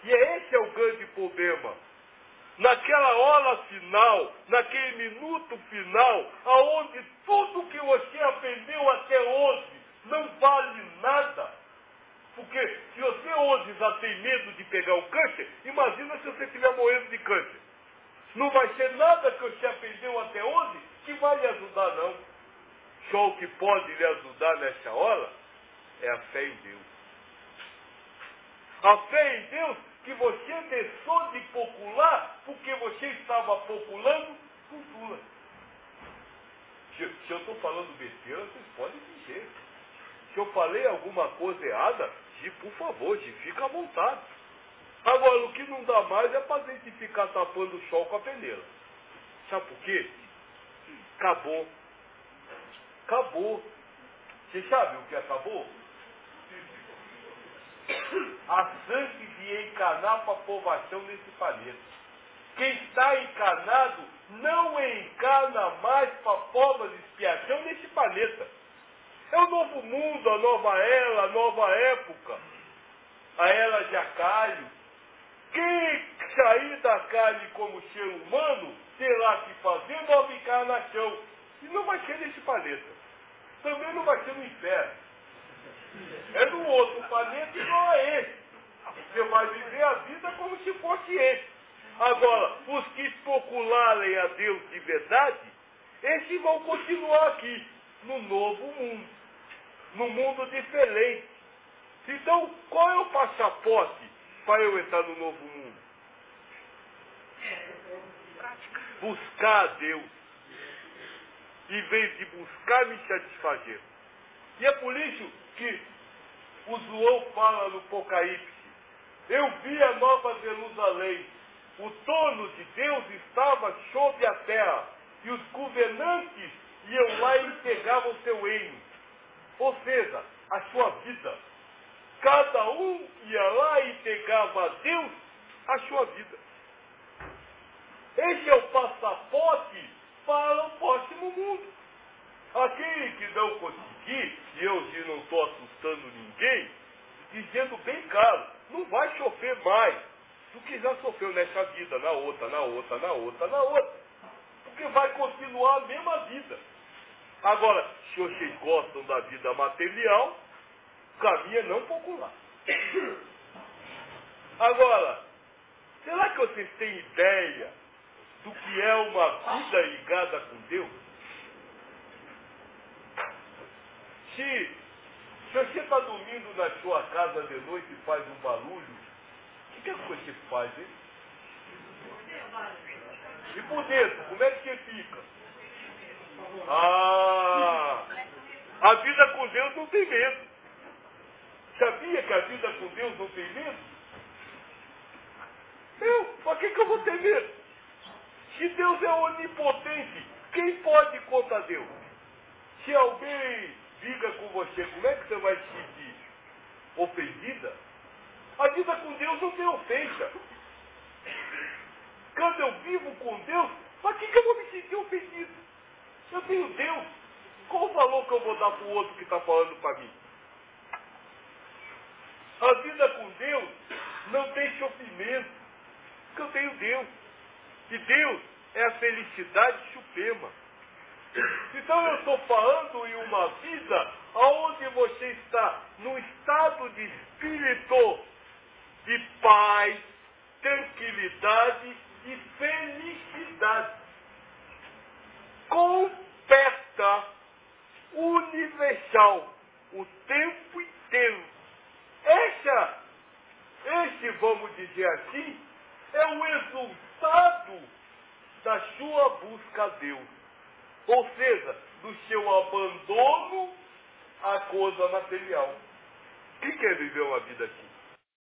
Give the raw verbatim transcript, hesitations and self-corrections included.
E esse é o grande problema. Naquela hora final, naquele minuto final, aonde tudo que você aprendeu até hoje não vale nada. Porque se você hoje já tem medo de pegar o câncer, imagina se você estiver morrendo de câncer. Não vai ser nada que você aprendeu até hoje que vai lhe ajudar, não. Só o que pode lhe ajudar nessa hora é a fé em Deus. A fé em Deus que você deixou de popular porque você estava populando cultura. Se, se eu estou falando besteira, vocês podem dizer. Se eu falei alguma coisa errada, Gi, por favor, Gi, fica à vontade. Agora, o que não dá mais é para a gente ficar tapando o sol com a peneira. Sabe por quê? Acabou. Acabou. Você sabe o que acabou? A chance de encarnar para a povoação nesse planeta. Quem está encarnado não encarna mais para a forma de expiação nesse planeta. É o novo mundo, a nova era, a nova época. A era de Acário. Quem sair da carne como ser humano terá que fazer nova encarnação. E não vai ser nesse planeta. Também não vai ser no inferno. É no outro planeta e não é esse. Você vai viver a vida como se fosse esse. Agora, os que especularem a Deus de verdade, esses vão continuar aqui, no novo mundo. No mundo diferente. Então, qual é o passaporte para eu entrar no novo mundo? Buscar a Deus. Em vez de buscar me satisfazer. E é por isso que o João fala no Apocalipse. Eu vi a Nova Jerusalém. O trono de Deus estava sobre a terra. E os governantes iam lá e entregavam o seu reino. Ou seja, a sua vida. Cada um ia lá e entregava a Deus a sua vida. Esse é o passaporte para o próximo mundo. Aquele que não conseguir, e eu não estou assustando ninguém, dizendo bem claro, não vai sofrer mais do que já sofreu nessa vida, na outra, na outra, na outra, na outra. Porque vai continuar a mesma vida. Agora, se vocês gostam da vida material, caminho é não popular. Agora, será que vocês têm ideia do que é uma vida ligada com Deus? Se, se você está dormindo na sua casa de noite e faz um barulho, o que é que você faz, hein? E por dentro, como é que você fica? Ah, a vida com Deus não tem medo. Sabia que a vida com Deus não tem medo? Eu, para que, que eu vou ter medo? Se Deus é onipotente, quem pode contra Deus? Se alguém briga com você, como é que você vai se sentir? Ofendida? A vida com Deus não tem ofensa. Quando eu vivo com Deus, para que, que eu vou me sentir ofendido? Eu tenho Deus. Qual o valor que eu vou dar para o outro que está falando para mim? A vida com Deus não tem sofrimento, porque eu tenho Deus. E Deus é a felicidade suprema. Então eu estou falando em uma vida onde você está num estado de espírito de paz, tranquilidade e felicidade. Completa, universal, o tempo inteiro. Essa, esse, vamos dizer assim, é o resultado da sua busca a Deus. Ou seja, do seu abandono à coisa material. Quem quer viver uma vida aqui?